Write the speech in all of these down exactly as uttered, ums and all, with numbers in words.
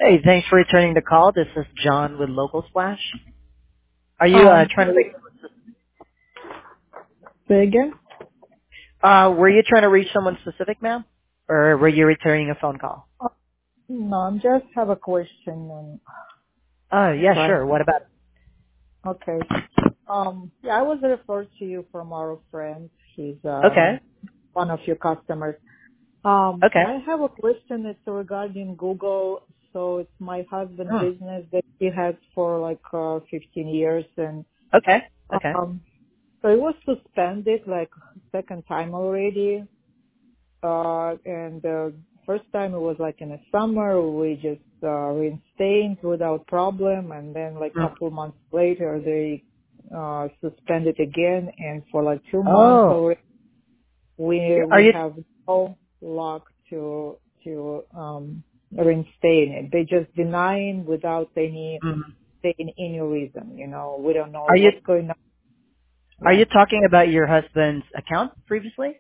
Hey, thanks for returning the call. This is John with Local Splash. Are you uh, Um, trying to reach? say again? Uh, were you trying to reach someone specific, ma'am, or were you returning a phone call? Uh, No, I just have a question. And Oh, yeah, trying. sure. What about? Okay. Um, yeah, I was referred to you from our friend. He's Okay, um one of your customers. Um, okay, I have a question. It's regarding Google. So it's my husband's hmm. business that he has for like uh, fifteen years, and okay, okay. um, so it was suspended like second time already. Uh, and uh, first time it was like in the summer, we just uh, reinstated without problem, and then like Hmm. couple months later they uh, suspended again, and for like two months Oh, already, we are we you? have no luck to to um, reinstate it. They just denying without any mhm. saying any reason. You know, we don't know Are you? what's going on. Are Yeah, you talking about your husband's account previously,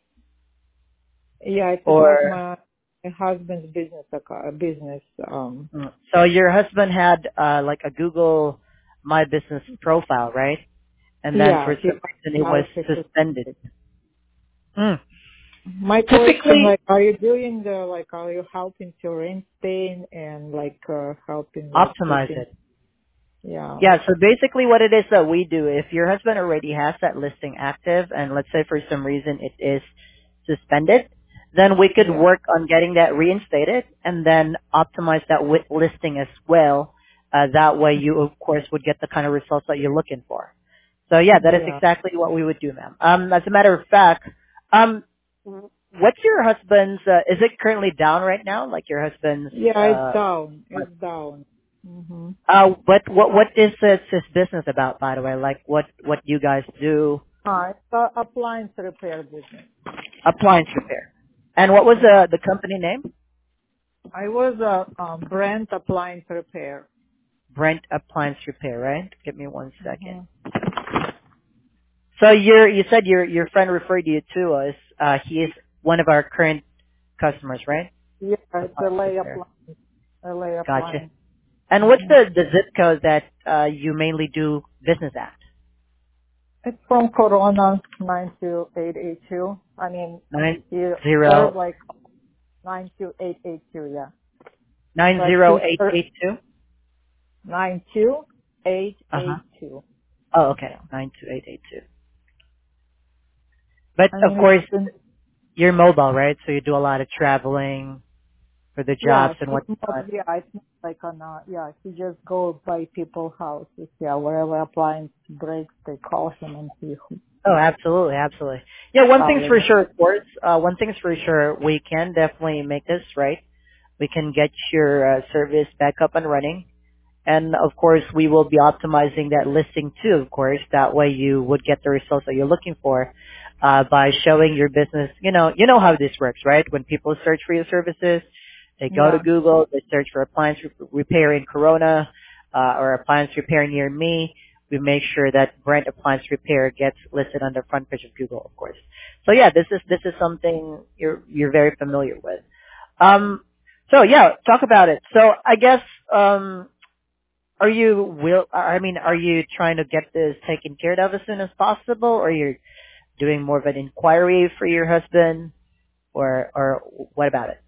yeah, it's about or? my, my husband's business account, business. Um, Mm. So your husband had uh, like a Google My Business profile, right? And then Yeah, for he some reason it was now he suspended. suspended. Mm. My question, Typically, like, are you doing the, like, are you helping to reinstate and, like, uh, helping, like, optimize keeping, it. yeah, Yeah, so basically what it is that we do, if your husband already has that listing active and let's say for some reason it is suspended, then we could yeah, work on getting that reinstated and then optimize that with listing as well. Uh, that way you of course would get the kind of results that you're looking for. So yeah, that is yeah. exactly what we would do, ma'am. Um, as a matter of fact, um, what's your husband's, uh, is it currently down right now? Like your husband's, Yeah, it's uh, down. It's down. hmm uh, what what what is this this business about, by the way? Like what what you guys do? Uh, it's a appliance repair business. Appliance repair. And what was Yeah. the the company name? I was a um, brand appliance repair. Brent Appliance Repair, right? Give me one second. hmm So you're you said your your friend referred you to us. Uh, he is one of our current customers, right? Yeah, it's a Appliance lay repair. appliance. A lay Gotcha. appliance. And what's hmm the the zip code that uh you mainly do business at? It's from Corona nine two eight eight two. I mean, Nine you serve zero like nine two eight eight two, yeah. nine But zero he eight served eight two. nine two eight Uh huh. eight two. Oh, okay. Yeah. Nine two eight eight two. But I of mean, it's course, been, you're mobile, right? So you do a lot of traveling for the yeah, jobs and he's not, whatnot. yeah, it's not like on, uh, yeah, he just go by people's houses. Yeah, wherever appliance breaks, they call him and he Oh, absolutely, absolutely. Yeah, one thing's for probably, sure, of course. Uh, one thing's for sure, we can definitely make this right. We can get your uh, service back up and running. And of course, we will be optimizing that listing too, of course. That way you would get the results that you're looking for, uh, by showing your business, you know, you know how this works, right? When people search for your services, they go to yeah, Google, they search for appliance re- repair in Corona, uh, or appliance repair near me. We make sure that Brent Appliance Repair gets listed on the front page of Google, of course. So yeah, this is, this is something you're, you're very familiar with. Um, so yeah, talk about it. So I guess, um, are you will I mean, are you trying to get this taken care of as soon as possible, or you're doing more of an inquiry for your husband, or or what about it?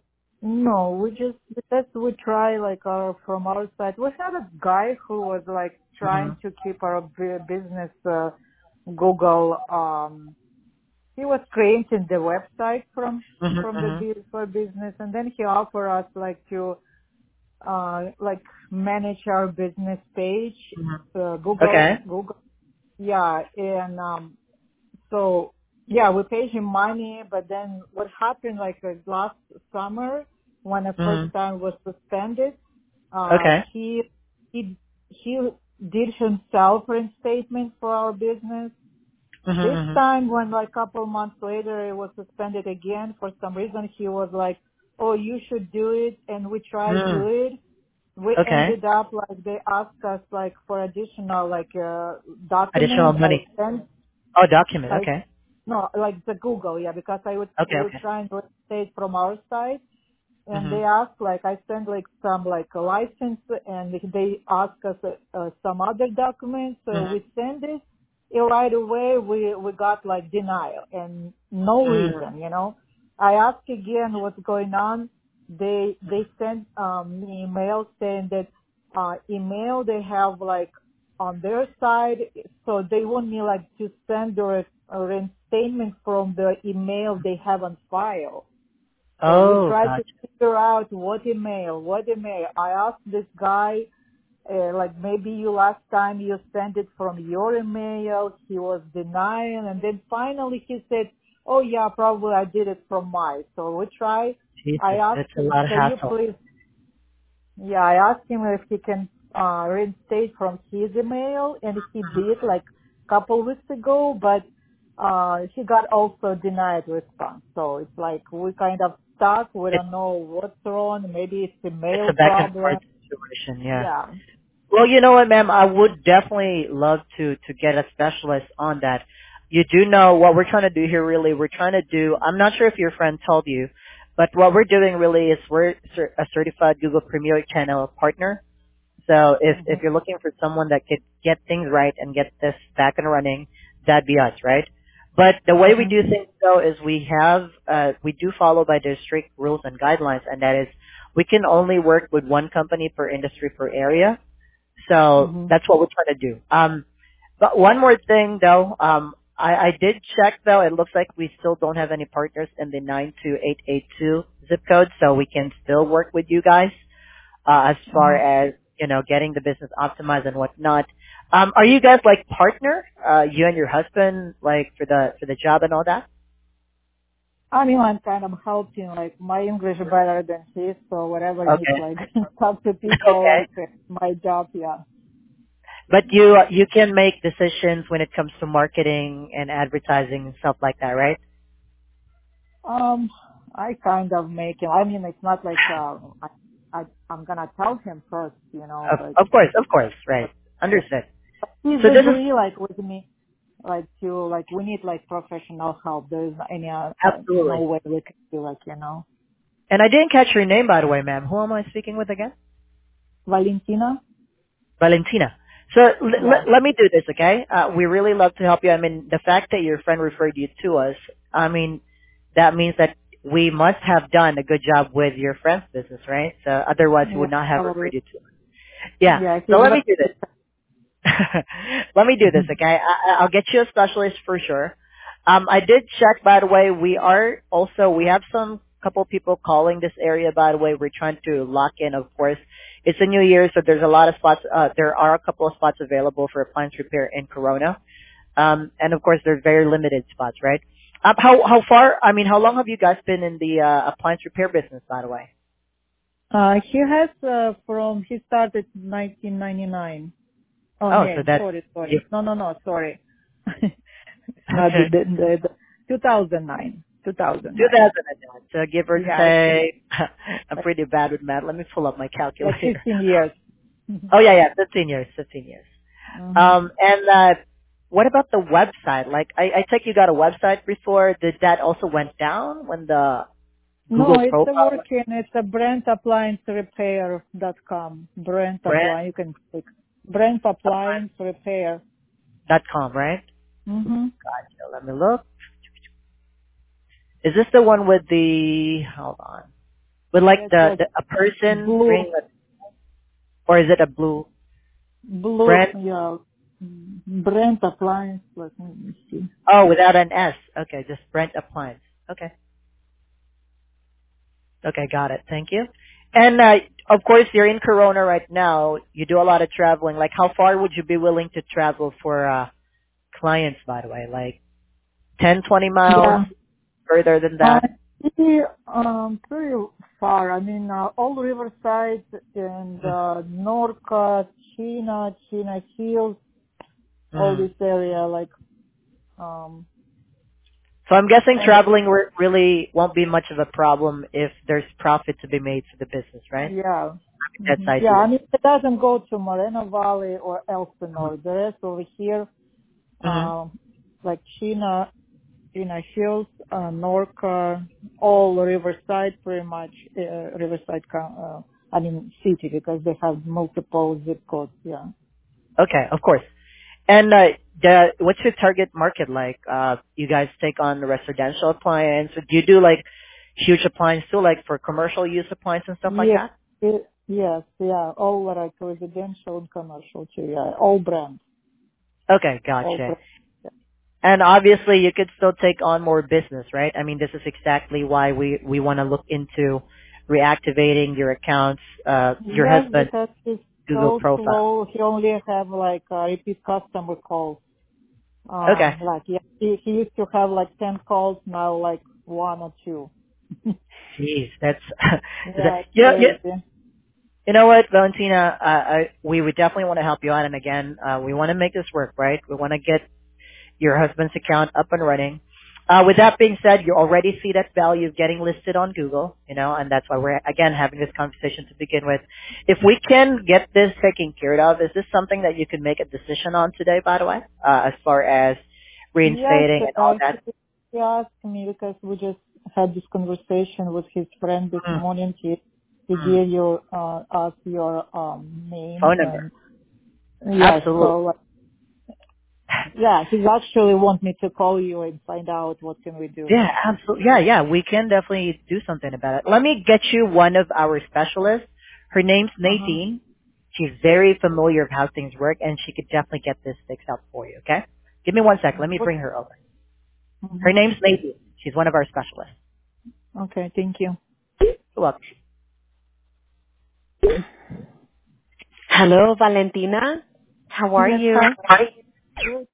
no, we just, because we try like our, from our side, we had a guy who was like trying Mhm. to keep our bu- business, uh, Google, um, he was creating the website from Mhm. from the Mhm. bu- for business, and then he offered us like to uh like manage our business page, Mhm. uh, Google Okay. Google yeah, and um so yeah, we paid him money, but then what happened like uh, last summer when the first Mhm. time was suspended, uh Okay. he he he did himself reinstatement for our business. Mhm. This Mhm. time, when like a couple months later it was suspended again for some reason, he was like, "Oh, you should do it," and we tried do Mhm. it. We Okay. ended up like they asked us like for additional like uh, Additional document. I money. sent Oh, document. I Okay. no like the Google, yeah, because I would Okay. we were Okay. trying to state from our side. and Mhm. they ask like I send like some like a license, and they ask us uh, uh, some other documents. So Mhm. we send it, and right away we we got like denial and no Mhm. reason. You know, I asked again what's going on. They they sent um, me email saying that uh, email they have like on their side, so they want me like to send a, a reinstatement from the email they have on file. So we Oh, tried to gotcha. figure out what email, what email. I asked this guy, uh, like maybe you last time you sent it from your email. He was denying, and then finally he said, "Oh yeah, probably I did it from mine." So we try. I Jesus, asked that's a him, lot of "Can you hassle. please?" Yeah, I asked him if he can uh, reinstate from his email, and he did like a couple weeks ago, but uh, he got also denied response. So it's like we kind of stuck. We It, don't know what's wrong. Maybe it's a it's mail a back and forth problem. situation. Yeah. Yeah. Well, you know what, ma'am? I would definitely love to to get a specialist on that. You do know what we're trying to do here. Really, we're trying to do. I'm not sure if your friend told you, but what we're doing really is we're cer- a certified Google Premier Channel partner. So if hmm if you're looking for someone that could get things right and get this back and running, that'd be us, right? But the way we hmm do things though is we have uh we do follow by the strict rules and guidelines, and that is we can only work with one company per industry per area. So hmm that's what we're trying to do. Um, but one more thing though, um, I, I did check though. It looks like we still don't have any partners in the nine two eight eight two zip code, so we can still work with you guys uh, as far hmm as you know getting the business optimized and whatnot. Um, are you guys like partner? Uh, you and your husband, like for the for the job and all that? I mean, I'm kind of helping, like my English better than his, so whatever needs Okay. like talk to people, Okay. like my job, yeah. But you you can make decisions when it comes to marketing and advertising and stuff like that, right? Um, I kind of make him. I mean, it's not like uh, I, I I'm gonna tell him first, you know, Of, but of course, of course, but right. yeah. Understood. He's So this is agree like with me, like to like we need like professional help. There is any uh, uh, no absolutely. way we can do like you know. And I didn't catch your name, by the way, ma'am. Who am I speaking with again? Valentina, Valentina. So l- yeah, l- let me do this, okay? Uh, we really love to help you. I mean, the fact that your friend referred you to us, I mean, that means that we must have done a good job with your friend's business, right? So otherwise, he yeah, would not have probably, referred you to us. Yeah. yeah. So He's let me do this. very. Let me do this, okay? I, I'll get you a specialist for sure. Um, I did check, by the way. We are also we have some couple people calling this area. By the way, we're trying to lock in. Of course, it's a new year, so there's a lot of spots. Uh, there are a couple of spots available for appliance repair in Corona, um, and of course, there's very limited spots, right? Um, how how far? I mean, how long have you guys been in the uh, appliance repair business, by the way? Uh, he has uh, from he started nineteen ninety-nine. Oh, Oh, so no, that's sorry, yeah. sorry. No, no, no, sorry. It's not the, Okay. the, the, the two thousand nine. two thousand nine. two thousand nine. So give or Yeah, it's take, I'm like, pretty bad with math. Let me pull up my like calculator. fifteen years. Oh yeah, yeah, fifteen years, fifteen years. hmm Um, and uh, what about the website? Like, I, I think you got a website before. Did that also went down when the No, Google it's a profile went working. It's a brand appliance repair dot com. Brand brand appliance. You can click brand appliance repair. dot com, right? Mm-hmm. Gotcha. Let me look. Is this the one with the? Hold on. With like It's the, like the a person blue, bringing, a, or is it a blue blue, brand? yeah, brand appliance. Let me see. Oh, without an S. Okay, just Brent Appliance. Okay. Okay, got it. Thank you. And uh, of course, you're in Corona right now. You do a lot of traveling. Like, how far would you be willing to travel for uh, clients? By the way, like ten, twenty miles Yeah. further than Uh, that. pretty, um, pretty far. I mean, uh, all Riverside and Mm-hmm. uh, Norca, China, China Hills, all Mm-hmm. this area. Like, um, So I'm guessing and traveling re- really won't be much of a problem if there's profit to be made for the business, right? yeah, That's hmm yeah. I ideal. mean, it doesn't go to Moreno Valley or Elsinore. The rest over here, Mm-hmm. um, like China. Pasadena Hills, uh, Norca, all Riverside, pretty much uh, Riverside, uh, I mean city, because they have multiple zip codes. Yeah. Okay, of course. And uh, the, what's your target market like? Uh, you guys take on the residential appliance? Or do you do like huge appliance too, like for commercial use appliance and stuff like Yes, that? it, yes, yeah, all like residential and commercial too. Yeah, all brands, Okay, all gotcha. brands. And obviously, you could still take on more business, right? I mean, this is exactly why we we want to look into reactivating your accounts, uh, your Yes, husband's because he's Google so profile. slow. He only have like uh, repeat customer calls. Okay. Um, like yeah, he, he used to have like ten calls, now like one or two. Jeez, that's is that, Yeah, it's you know, you, crazy. you know what, Valentina, uh, I, we would definitely want to help you out. And again, uh, we want to make this work, right? We want to get your husband's account up and running. Uh, with that being said, you already see that value of getting listed on Google, you know, and that's why we're, again, having this conversation to begin with. If we can get this taken care of, is this something that you can make a decision on today, by the way, uh, as far as Yes, reinstating and all uh, that? he, he asked me because we just had this conversation with his friend this Mm, morning. He, he mm. gave you, uh, us your, um, name Phone number. and yes, Absolutely. so, uh, yeah, he actually want me to call you and find out what can we do. Yeah, absolutely. Yeah, yeah, we can definitely do something about it. Let me get you one of our specialists. Her name's Uh-huh. Nadine. She's very familiar of how things work, and she could definitely get this fixed up for you, okay? Give me one sec. Let me What? bring her over. hmm Her name's Nadine. She's one of our specialists. Okay, thank you. You're welcome. Hello, Valentina. How are Yes, you? hi.